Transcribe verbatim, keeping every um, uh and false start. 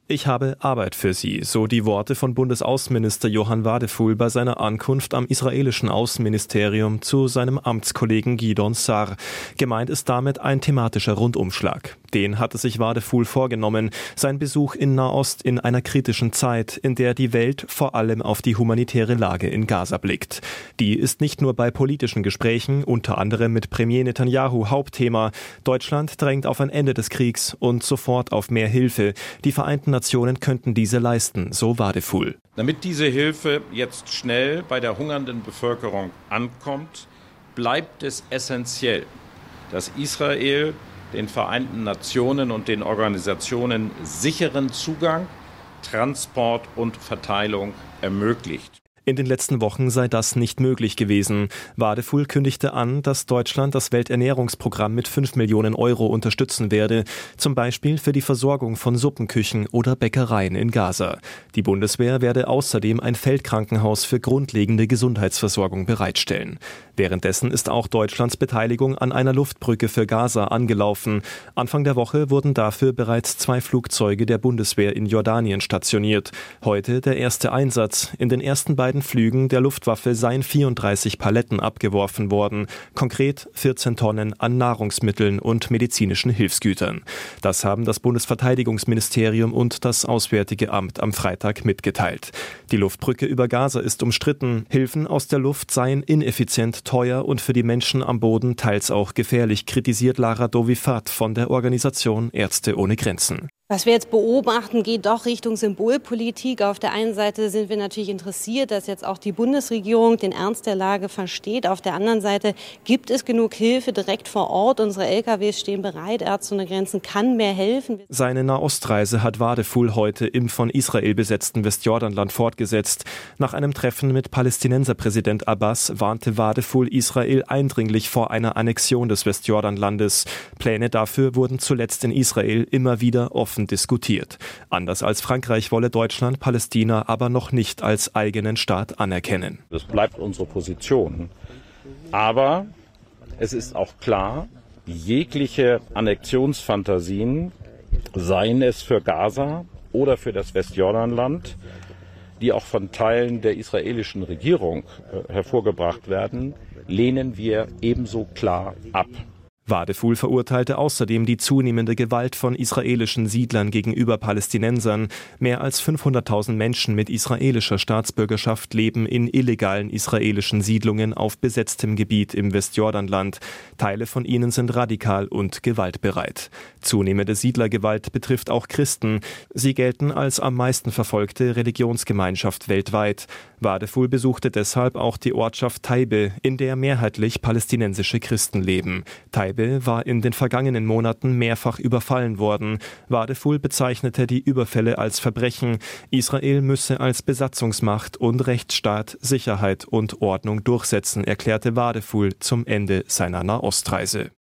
Ich habe Arbeit für Sie, so die Worte von Bundesaußenminister Johann Wadephul bei seiner Ankunft am israelischen Außenministerium zu seinem Amtskollegen Gideon Sa'ar. Gemeint ist damit ein thematischer Rundumschlag. Den hatte sich Wadephul vorgenommen, sein Besuch in Nahost in einer kritischen Zeit, in der die Welt vor allem auf die humanitäre Lage in Gaza blickt. Die ist nicht nur bei politischen Gesprächen, unter anderem mit Premier Netanyahu, Hauptthema. Deutschland drängt auf ein Ende des Kriegs und sofort auf mehr Hilfe. Die Vereinten Nationen könnten diese leisten, so Wadephul. Damit diese Hilfe jetzt schnell bei der hungernden Bevölkerung ankommt, bleibt es essentiell, dass Israel den Vereinten Nationen und den Organisationen sicheren Zugang, Transport und Verteilung ermöglicht. In den letzten Wochen sei das nicht möglich gewesen. Wadephul kündigte an, dass Deutschland das Welternährungsprogramm mit fünf Millionen Euro unterstützen werde, zum Beispiel für die Versorgung von Suppenküchen oder Bäckereien in Gaza. Die Bundeswehr werde außerdem ein Feldkrankenhaus für grundlegende Gesundheitsversorgung bereitstellen. Währenddessen ist auch Deutschlands Beteiligung an einer Luftbrücke für Gaza angelaufen. Anfang der Woche wurden dafür bereits zwei Flugzeuge der Bundeswehr in Jordanien stationiert. Heute der erste Einsatz. In den ersten beiden Flügen der Luftwaffe seien vierunddreißig Paletten abgeworfen worden, konkret vierzehn Tonnen an Nahrungsmitteln und medizinischen Hilfsgütern. Das haben das Bundesverteidigungsministerium und das Auswärtige Amt am Freitag mitgeteilt. Die Luftbrücke über Gaza ist umstritten. Hilfen aus der Luft seien ineffizient, teuer und für die Menschen am Boden teils auch gefährlich, kritisiert Lara Dovifat von der Organisation Ärzte ohne Grenzen. Was wir jetzt beobachten, geht doch Richtung Symbolpolitik. Auf der einen Seite sind wir natürlich interessiert, dass jetzt auch die Bundesregierung den Ernst der Lage versteht. Auf der anderen Seite gibt es genug Hilfe direkt vor Ort. Unsere L K Ws stehen bereit. Ärzte ohne Grenzen kann mehr helfen. Seine Nahostreise hat Wadephul heute im von Israel besetzten Westjordanland fortgesetzt. Nach einem Treffen mit Palästinenserpräsident Abbas warnte Wadephul Israel eindringlich vor einer Annexion des Westjordanlandes. Pläne dafür wurden zuletzt in Israel immer wieder offen diskutiert. Anders als Frankreich wolle Deutschland Palästina aber noch nicht als eigenen Staat anerkennen. Das bleibt unsere Position. Aber es ist auch klar, jegliche Annexionsfantasien, seien es für Gaza oder für das Westjordanland, die auch von Teilen der israelischen Regierung äh, hervorgebracht werden, lehnen wir ebenso klar ab. Wadephul verurteilte außerdem die zunehmende Gewalt von israelischen Siedlern gegenüber Palästinensern. Mehr als fünfhunderttausend Menschen mit israelischer Staatsbürgerschaft leben in illegalen israelischen Siedlungen auf besetztem Gebiet im Westjordanland. Teile von ihnen sind radikal und gewaltbereit. Zunehmende Siedlergewalt betrifft auch Christen. Sie gelten als am meisten verfolgte Religionsgemeinschaft weltweit. Wadephul besuchte deshalb auch die Ortschaft Taibe, in der mehrheitlich palästinensische Christen leben. Taibe war in den vergangenen Monaten mehrfach überfallen worden. Wadephul bezeichnete die Überfälle als Verbrechen. Israel müsse als Besatzungsmacht und Rechtsstaat Sicherheit und Ordnung durchsetzen, erklärte Wadephul zum Ende seiner Nahostreise.